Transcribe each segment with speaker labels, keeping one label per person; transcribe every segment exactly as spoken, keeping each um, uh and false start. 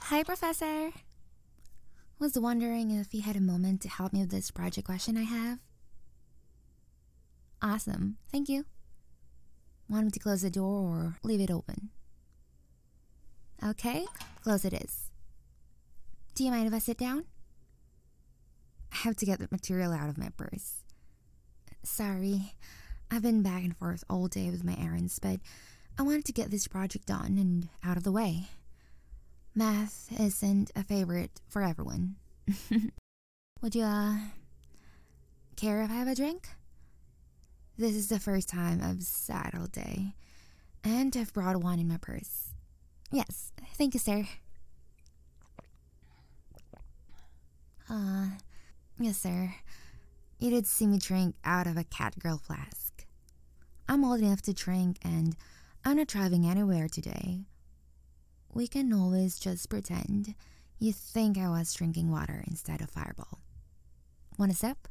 Speaker 1: Hi, Professor. Was wondering if you had a moment to help me with this project question I have. Awesome, thank you. Want me to close the door or leave it open? Okay, close it is. Do you mind if I sit down? I have to get the material out of my purse. Sorry, I've been back and forth all day with my errands, but I wanted to get this project done and out of the way. Math isn't a favorite for everyone. Would you, uh, care if I have a drink? This is the first time I've sat all day, and I've brought one in my purse. Yes, thank you, sir. Uh, yes, sir. You did see me drink out of a Catgirl flask. I'm old enough to drink, and I'm not driving anywhere today. We can always just pretend you think I was drinking water instead of Fireball. Want a sip?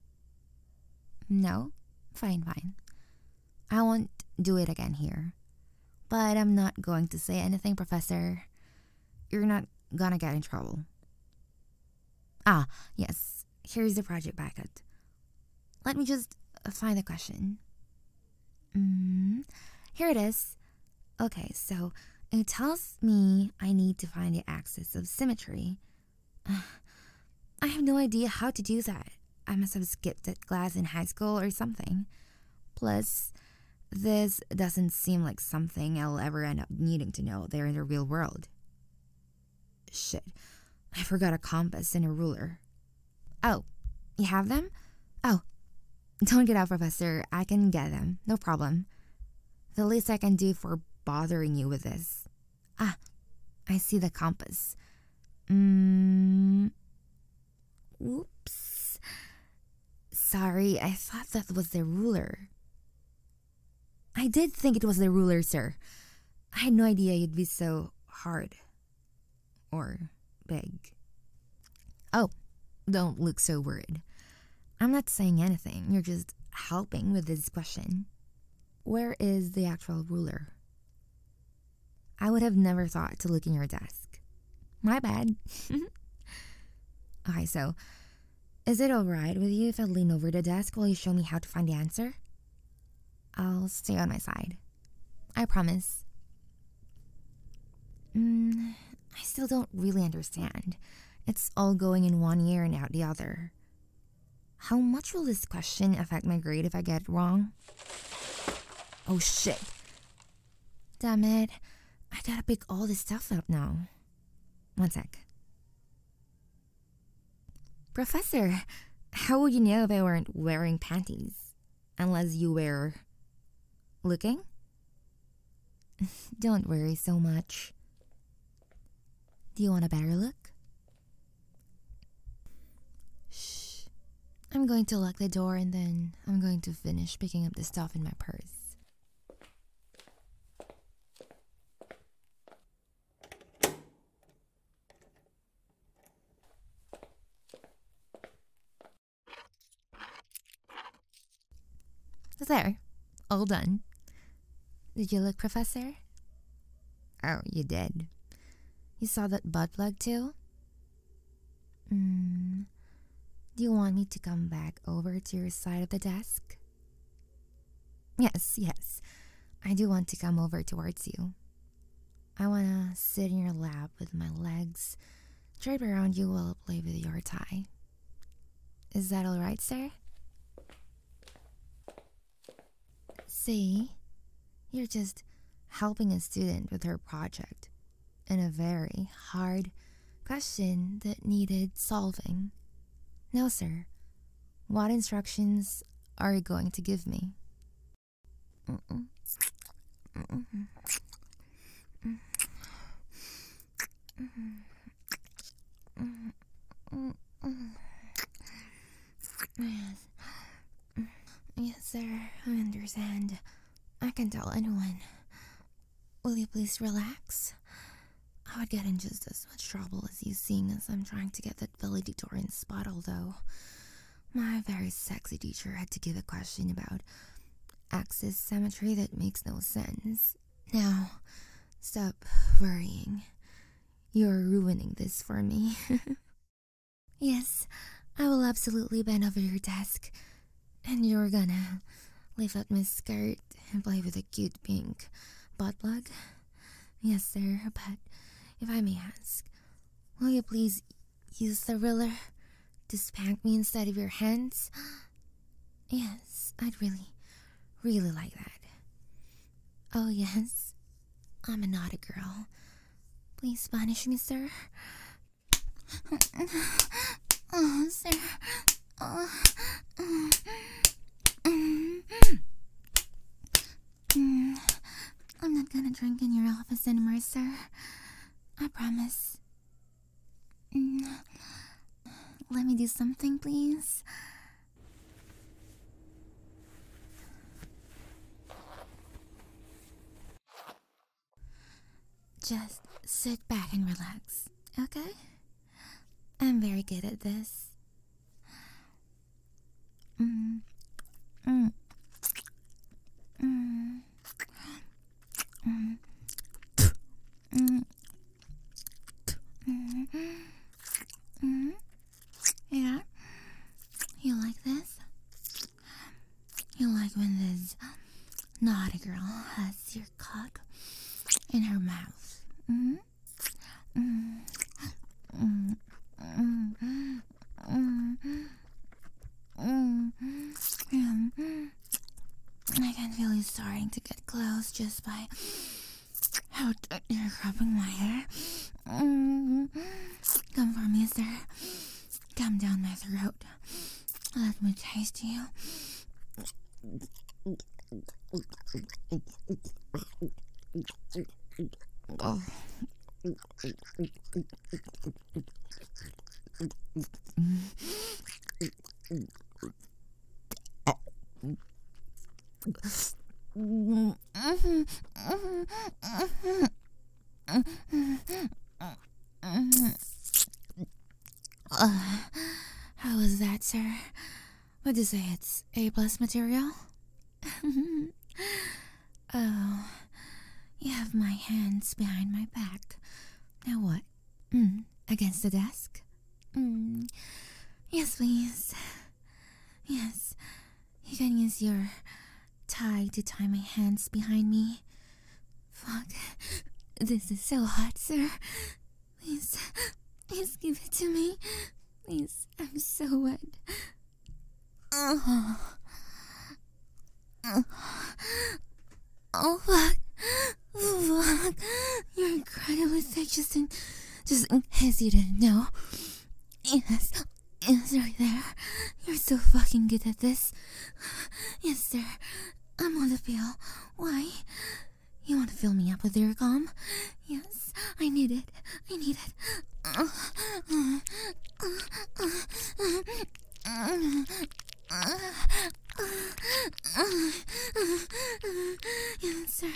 Speaker 1: No? Fine, fine. I won't do it again here. But I'm not going to say anything, Professor. You're not gonna get in trouble. Ah, yes. Here's the project packet. Let me just find the question. Mm, here it is. Okay, so it tells me I need to find the axis of symmetry. Uh, I have no idea how to do that. I must have skipped that class in high school or something. Plus, this doesn't seem like something I'll ever end up needing to know there in the real world. Shit, I forgot a compass and a ruler. Oh, you have them? Oh, don't get out, Professor. I can get them, no problem. The least I can do for bothering you with this. Ah, I see the compass. Mm, oops. Sorry, I thought that was the ruler. I did think it was the ruler, sir. I had no idea you'd be so hard. Or big. Oh, don't look so worried. I'm not saying anything. You're just helping with this question. Where is the actual ruler? I would have never thought to look in your desk. My bad. Okay, so, is it alright with you if I lean over the desk while you show me how to find the answer? I'll stay on my side. I promise. Mm, I still don't really understand. It's all going in one ear and out the other. How much will this question affect my grade if I get it wrong? Oh shit. Damn it. I gotta pick all this stuff up now. One sec. Professor, how would you know if I weren't wearing panties? Unless you were... looking? Don't worry so much. Do you want a better look? Shh. I'm going to lock the door and then I'm going to finish picking up the stuff in my purse. There. All done. Did you look, Professor? Oh, you did. You saw that butt plug too? Mm, do you want me to come back over to your side of the desk? Yes, yes. I do want to come over towards you. I want to sit in your lap with my legs draped around you while I play with your tie. Is that alright, sir? See? You're just helping a student with her project in a very hard question that needed solving. Now, sir, what instructions are you going to give me? Mm-mm. Mm-mm. Yes. Yes, sir, I understand. I can tell anyone. Will you please relax? I would get in just as much trouble as you seeing as I'm trying to get that valedictorian spot, although my very sexy teacher had to give a question about axis symmetry that makes no sense. Now, stop worrying. You're ruining this for me. Yes, I will absolutely bend over your desk. And you're gonna lift up my skirt and play with a cute pink butt plug. Yes, sir, but if I may ask, will you please use the ruler to spank me instead of your hands? Yes, I'd really, really like that. Oh, yes, I'm a naughty girl. Please punish me, sir. Oh, sir. Oh. Mm. Mm. I'm not gonna drink in your office anymore, sir. I promise. Mm. Let me do something, please. Just sit back and relax, okay? I'm very good at this. Mm. Mm. Mm. Mm. Mm. Mm. Mm. Yeah? You like this? You like when this naughty girl has your cock in her mouth? Mm? Mm. Mm. Mm. Mm. Mm. Mm. I can feel you starting to get close just by how tight you're grabbing my hair. Mm. Come for me, sir. Come down my throat. Let me taste you. Oh. Uh, how was that, sir? Would you say it's A plus material? Oh, you have my hands behind my back. Now what? Mm, against the desk? Mm. Yes, please. Yes, you can use your tie to tie my hands behind me. Fuck, this is so hot, sir. Please, please give it to me. Please, I'm so wet. Oh, oh, oh fuck. Fuck. You're incredibly thick, just in, just in case you didn't know. Yes, yes, right there. You're so fucking good at this. Yes, sir. I'm on the pill. Why? You want to fill me up with your gum? Yes, I need it. I need it. Uh, uh, uh, uh, uh, uh, Yes, sir.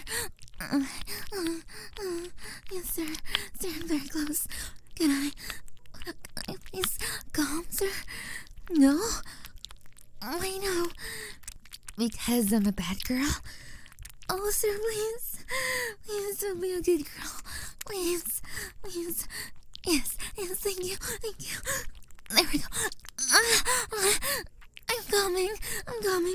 Speaker 1: Yes, sir. Sir, I'm very close. Can I, can I please calm, sir? No? Why no? Because I'm a bad girl. Oh, sir, please. Please don't be a good girl. Please. Please. Yes. Yes, thank you. Thank you. There we go. I'm coming. I'm coming.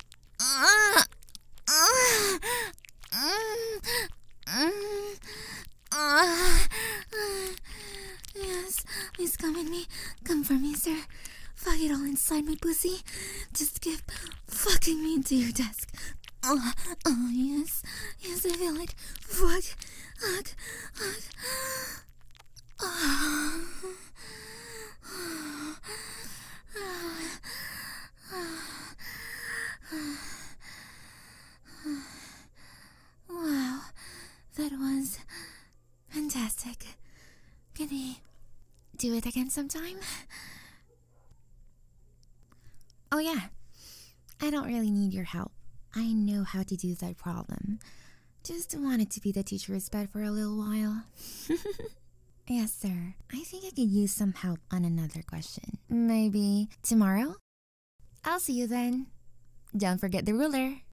Speaker 1: Yes, please come in me. Come for me, sir. Fuck it all inside my pussy. Just keep fucking me into your desk. Oh, oh yes. Yes, I feel it. Fuck. Fuck. Fuck. Oh. Wow, that was fantastic. Can we do it again sometime? Oh yeah, I don't really need your help. I know how to do that problem. Just wanted to be the teacher's pet for a little while. Yes, sir. I think I could use some help on another question. Maybe tomorrow? I'll see you then. Don't forget the ruler.